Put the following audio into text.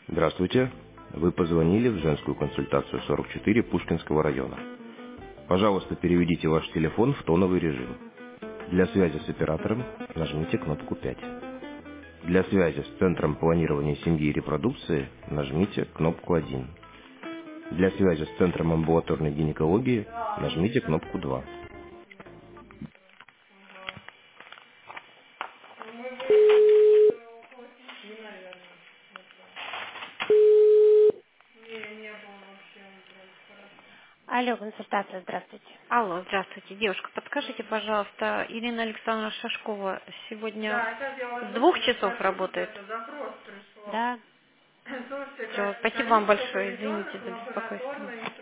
Здравствуйте. Вы позвонили в женскую консультацию 44 Пушкинского района. Пожалуйста, переведите ваш телефон в тоновый режим. Для связи с оператором нажмите кнопку 5. Для связи с Центром планирования семьи и репродукции нажмите кнопку 1. Для связи с Центром амбулаторной гинекологии нажмите кнопку 2. Алло, консультация, здравствуйте. Алло, здравствуйте. Девушка, подскажите, пожалуйста, Ирина Александровна Шашкова сегодня с 2 часов работает? Да. Все, спасибо вам большое, извините за беспокойство.